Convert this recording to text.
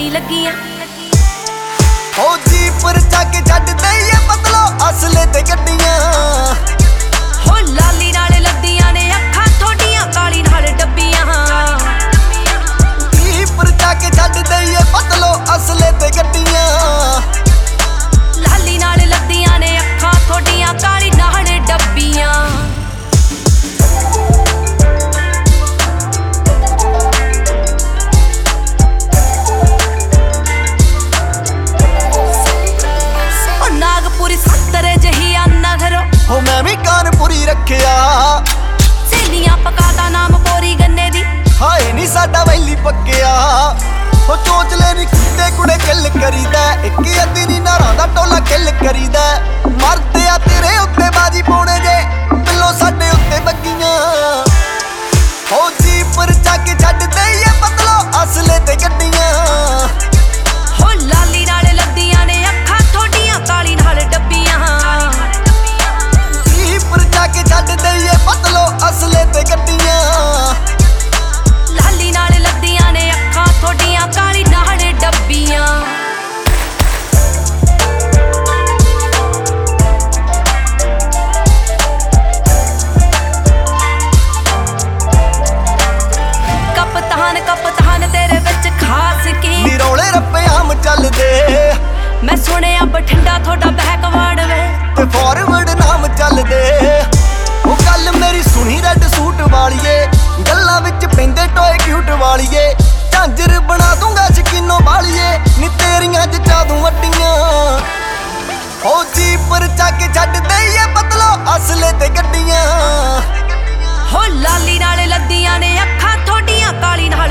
ਨਹੀਂ ਲੱਗੀਆਂ। ਹੋ ਜੀਪਰ ਚੱਕ ਛੱਡ ਦਈਏ ਪਤਲੋ ਅਸਲੇ ਤੇ ਗੱਡੀਆਂ। ਹੋ ਲਾਲੀ ਨਾਲ ਲੱਦੀਆਂ ਨੇ ਅੱਖਾਂ ਥੋਡੀਆਂ ਕਾਲੀ ਨਾਲ ਡੱਬੀਆਂ। ਜੀਪਰ ਚੱਕ ਛੱਡ ਦਈਏ ਪਤਲੋ ਅਸਲੇ ਤੇ ਗੱਡੀਆਂ। ਲਾਲੀ ਨਾਲ ਲੱਦੀਆਂ ਨੇ ਅੱਖਾਂ ਥੋਡੀਆਂ ਕਾਲੀ ਨਾਲ ਡੱਬੀਆਂ। ਨਾਗਪੁਰੀ ਸੰਤਰੇ ਜਹੀ ਆ ਨਗਰੋ ਹੋ ਮੈਂ ਵੀ ਕਾਨਪੁਰੀ ਰੱਖਿਆ। ਸੇਲੀਆਂ ਪਕਾਤਾ ਨਾਮ ਪੋਰੀ ਗੰਨੇ ਦੀ ਹਾਏ ਨੀ ਸਾਡਾ ਵੈਲੀ ਪੱਕਿਆ। ਹੋ ਚੋਚਲੇ ਨੀ ਕੁੱਤੇ ਕੁੜੇ ਕਿੱਲ ਕਰੀਦਾ। ਇੱਕ ਅੱਧੀ ਨੀ ਨਾਰਾਂ ਦਾ ਟੋਲਾ ਕਿੱਲ ਕਰੀਦਾ। ਮਰਦੇ ਆ ਤੇਰੇ ਉੱਤੇ ਬਾਜੀ ਪਾਉਣੇ ਜੇ ਬਿੱਲੋ ਸਾਡੇ ਉੱਤੇ ਬੱਗੀਆਂ। ਹੋ ਜੀਪਰ ਚੱਕ ਛੱਡ ਦਈਏ ਪਤਲੋ ਅਸਲੇ ਤੇ ਗੱਡੀਆਂ। ਹੋ ਲਾਲੀ ਨਾਲ ਲੱਦੀਆਂ ਨੇ ਅੱਖਾਂ ਥੋਡੀਆਂ ਕਾਲੀ ਨਾਲ ਡੱਬੀਆਂ। ਜੀਪਰ ਚੱਕ ਛੱਡ ਦਈਏ ਪਤਲੋ ਅਸਲੇ ਤੇ ਗੱਡੀਆਂ। ਲਾਲੀ ਨਾਲ ਲੱਦੀਆਂ ਨੇ ਅੱਖਾਂ ਥੋਡੀਆਂ ਕਾਲੀ ਨਾਲ ਡੱਬੀਆਂ। ਕਪਤਾਨ ਤੇਰੇ ਵਿੱਚ ਖਾਸ ਕੀ ਨੀ ਰੌਲੇ ਰੱਪੇ ਆਮ ਚੱਲਦੇ। ਮੈਂ ਸੁਣਿਆ ਬਠਿੰਡਾ ਤੁਹਾਡਾ ਬੈਕਵਰਡ ਵੇ ਤੇ ਫਾਰਵਰਡ ਨਾਮ ਚੱਲਦੇ। ਉਹ ਗੱਲ ਮੇਰੀ ਸੁਣੀ ਰੈੱਡ ਸੂਟ ਵਾਲੀਏ। ਗੱਲਾਂ ਵਿੱਚ ਪੈਂਦੇ ਟੋਏ ਕਿਊਟ ਵਾਲੀਏ। ਝਾਂਜਰ ਬਣਾ ਦੂੰਗਾ ਸ਼ਕੀਨੋ ਵਾਲੀਏ। ਨੀ ਤੇਰੀਆਂ ਜਚਾ ਦੂੰ ਵੱਡੀਆਂ। ਹੋ ਜੀਪਰ ਚੱਕ ਛੱਡ ਦਈਏ ਪਤਲੋ ਅਸਲੇ ਤੇ ਗੱਡੀਆਂ। ਹੋ ਲਾਲੀ ਨਾਲ ਲੱਦੀਆਂ ਨੇ ਅੱਖਾਂ ਥੋਡੀਆਂ ਕਾਲੀ ਨਾਲ